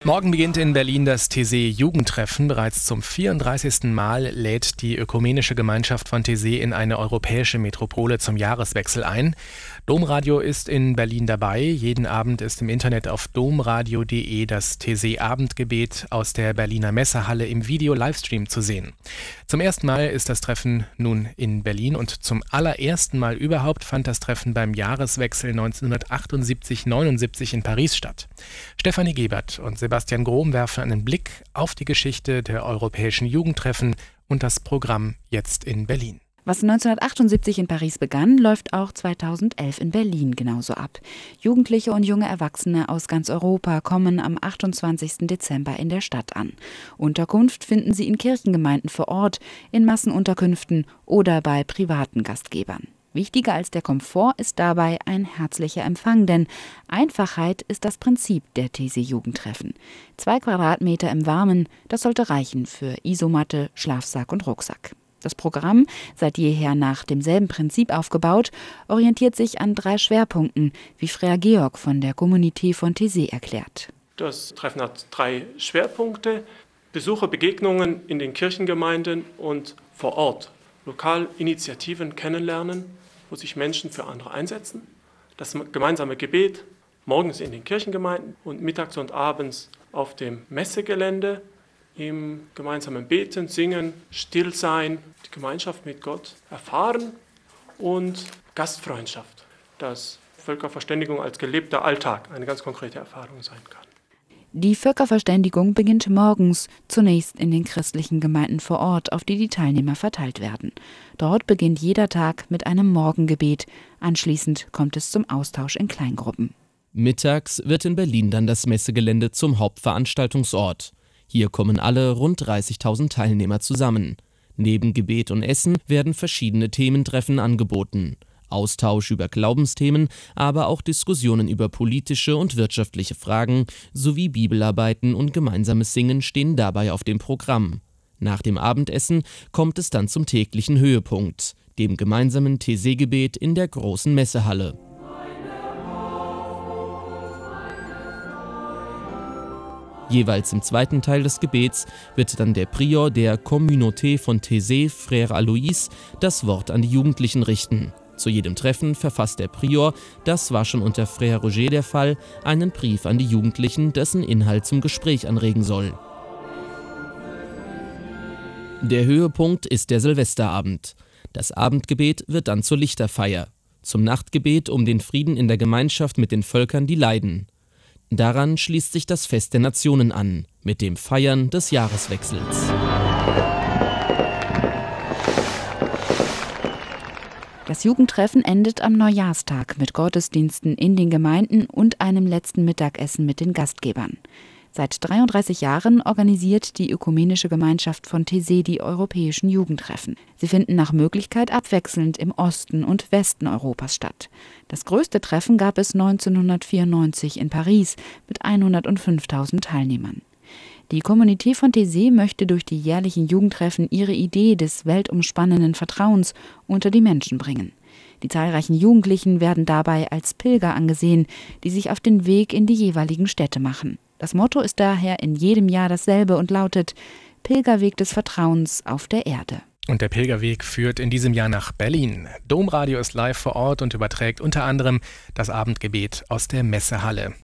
Morgen beginnt in Berlin das TESE-Jugendtreffen. Bereits zum 34. Mal lädt die Ökumenische Gemeinschaft von TESE in eine europäische Metropole zum Jahreswechsel ein. Domradio ist in Berlin dabei. Jeden Abend ist im Internet auf domradio.de das TESE-Abendgebet aus der Berliner Messehalle im Video-Livestream zu sehen. Zum ersten Mal ist das Treffen nun in Berlin und zum allerersten Mal überhaupt fand das Treffen beim Jahreswechsel 1978/79 in Paris statt. Stefanie Gebert und Sebastian Grohm werfen einen Blick auf die Geschichte der europäischen Jugendtreffen und das Programm jetzt in Berlin. Was 1978 in Paris begann, läuft auch 2011 in Berlin genauso ab. Jugendliche und junge Erwachsene aus ganz Europa kommen am 28. Dezember in der Stadt an. Unterkunft finden sie in Kirchengemeinden vor Ort, in Massenunterkünften oder bei privaten Gastgebern. Wichtiger als der Komfort ist dabei ein herzlicher Empfang, denn Einfachheit ist das Prinzip der TESE-Jugendtreffen. 2 Quadratmeter im Warmen, das sollte reichen für Isomatte, Schlafsack und Rucksack. Das Programm, seit jeher nach demselben Prinzip aufgebaut, orientiert sich an 3 Schwerpunkten, wie Frère Georg von der Communauté von TESE erklärt. Das Treffen hat 3 Schwerpunkte: Besucher, Begegnungen in den Kirchengemeinden und vor Ort. Lokal Initiativen kennenlernen, wo sich Menschen für andere einsetzen. Das gemeinsame Gebet morgens in den Kirchengemeinden und mittags und abends auf dem Messegelände. Im gemeinsamen Beten, Singen, Stillsein, die Gemeinschaft mit Gott erfahren und Gastfreundschaft, dass Völkerverständigung als gelebter Alltag eine ganz konkrete Erfahrung sein kann. Die Völkerverständigung beginnt morgens, zunächst in den christlichen Gemeinden vor Ort, auf die die Teilnehmer verteilt werden. Dort beginnt jeder Tag mit einem Morgengebet. Anschließend kommt es zum Austausch in Kleingruppen. Mittags wird in Berlin dann das Messegelände zum Hauptveranstaltungsort. Hier kommen alle rund 30.000 Teilnehmer zusammen. Neben Gebet und Essen werden verschiedene Thementreffen angeboten. Austausch über Glaubensthemen, aber auch Diskussionen über politische und wirtschaftliche Fragen sowie Bibelarbeiten und gemeinsames Singen stehen dabei auf dem Programm. Nach dem Abendessen kommt es dann zum täglichen Höhepunkt, dem gemeinsamen TESE-Gebet in der großen Messehalle. Jeweils im zweiten Teil des Gebets wird dann der Prior der Communauté von TESE, Frère Alois, das Wort an die Jugendlichen richten. Zu jedem Treffen verfasst der Prior, das war schon unter Frère Roger der Fall, einen Brief an die Jugendlichen, dessen Inhalt zum Gespräch anregen soll. Der Höhepunkt ist der Silvesterabend. Das Abendgebet wird dann zur Lichterfeier. Zum Nachtgebet um den Frieden in der Gemeinschaft mit den Völkern, die leiden. Daran schließt sich das Fest der Nationen an, mit dem Feiern des Jahreswechsels. Das Jugendtreffen endet am Neujahrstag mit Gottesdiensten in den Gemeinden und einem letzten Mittagessen mit den Gastgebern. Seit 33 Jahren organisiert die Ökumenische Gemeinschaft von TESE die europäischen Jugendtreffen. Sie finden nach Möglichkeit abwechselnd im Osten und Westen Europas statt. Das größte Treffen gab es 1994 in Paris mit 105.000 Teilnehmern. Die Communauté von TESE möchte durch die jährlichen Jugendtreffen ihre Idee des weltumspannenden Vertrauens unter die Menschen bringen. Die zahlreichen Jugendlichen werden dabei als Pilger angesehen, die sich auf den Weg in die jeweiligen Städte machen. Das Motto ist daher in jedem Jahr dasselbe und lautet: Pilgerweg des Vertrauens auf der Erde. Und der Pilgerweg führt in diesem Jahr nach Berlin. Domradio ist live vor Ort und überträgt unter anderem das Abendgebet aus der Messehalle.